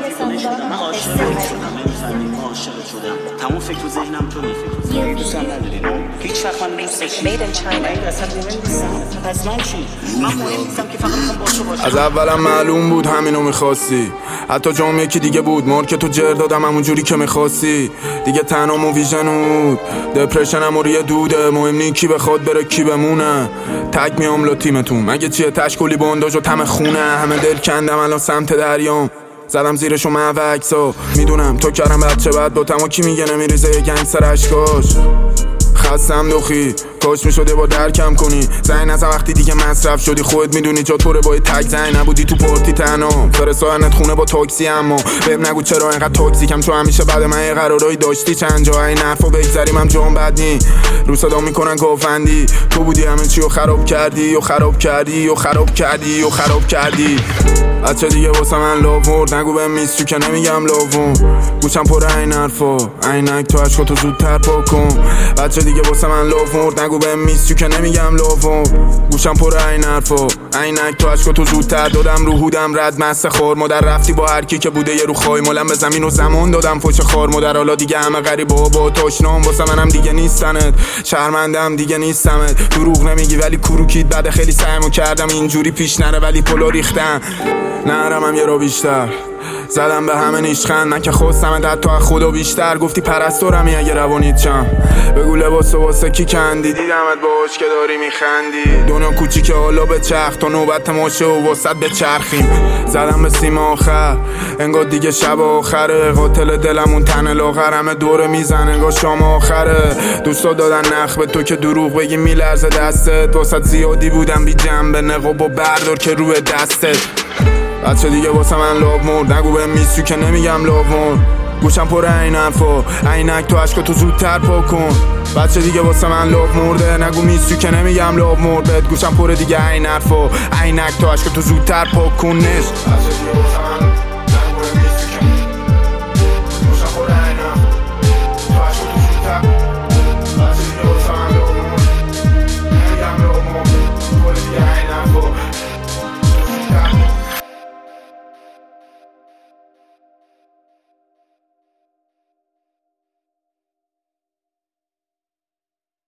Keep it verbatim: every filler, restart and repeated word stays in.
دیوونه شدم، من عاشق شدم، نمی‌فهمی عاشق شدم. تمام فکر و ذهنم تو می‌فکر. دوستم نداری نه؟ هیچ وقت من دوست داشتم. Made in China. این اصلا نمی‌دونم. پس من چی؟ من مهم نیستم که فقط می‌خوام با تو باشم. از اولم معلوم بود همینو می‌خواستی. حتی جام یکی دیگه بود، مار که تو جر دادم همون جوری که می‌خواستی. دیگه تنها و ویژنود دپرشنم و ریه دوده. مهم نی کی بخواد بره کی بمونه. تگ میام لو تیمتون مگه چیه تشکلی بنداج و تم خونه. همه دل کندم الان سمت دریام، زدم زیرشو موکسو. میدونم تو کردم بچه بعد با تما کی میگه نمیریزه یه گنگستر اشکاش. خستم دوخی کاش میشده با درکم کنی. زنگ نزن وقتی دیگه مصرف شدی، خودت میدونی جا طوره باید تک زنگ نبودی تو پارتی تنها. فرستادنت خونه با تاکسی اما بهم نگو چرا اینقدر تاکسیکم، چون همیشه بعد من یه قرارایی داشتی چند جا. این حرفا بگذریم هم جام بد نی، رو صدا میکنن گاوندی. تو بودی همه چی رو خراب کردی و خراب کردی و خراب کردی و خراب کردی. بچه دیگه واسه من لاورد نگو بهم میسچو که نمیگم لاوون. گوشم پر این حرفا عینک تو عشقاتو زودتر پاک کن. بچه دیگه واسه من لاورد نگو بهم میسچو که نمیگم لاوون. گوشم پر این حرفا عینک تو عشقاتو زودتر دادم رو هودم رد مست خور مادر. رفتی با هر کی که بوده یه رو خای مولم به زمین و زمان دادم فوش خار مادر. حالا دیگه همه غریبا با تاشنام واسه منم دیگه نیستنت. شرمندم دیگه نیستمت. دروغ نمیگی ولی کروکیت بعد خیلی سعیمو کردم اینجوری پیش نره ولی پلو ریختم. نرمم یه رو بیشتر زدم به همه نیشخند. من که خواستم در تو از خدا بیشتر. گفتی پرستورمی اگه روانیت چم بگو لباس واسه کی کندی. دیدمت باش که داری میخندی. دنیا کوچیکه حالا به چرخ تا نوبت ماشه و واسط به چرخیم. زدم به سیم آخر انگار دیگه شب آخره. قاتل دلمون تن لاغر همه دوره میزن انگار شام آخره. دوستا دادن نخ به تو که دروغ بگی میلرزه دستت. واسط زیادی بودم بی جنبه نقاب و بردار که روی دستت. بچه دیگه واسه من لاب مرد نگو بهم میسچو که نمیگم لاوون. گوشم پر این حرفا عینک تو عشقاتو زودتر پاک کن. بچه دیگه واسه من لاب مرده نگو میسچو که نمیگم لاب مرد. گوشم پر دیگه این حرفا عینک تو عشقاتو زودتر پاک کن. نش بچه دیگه واسه من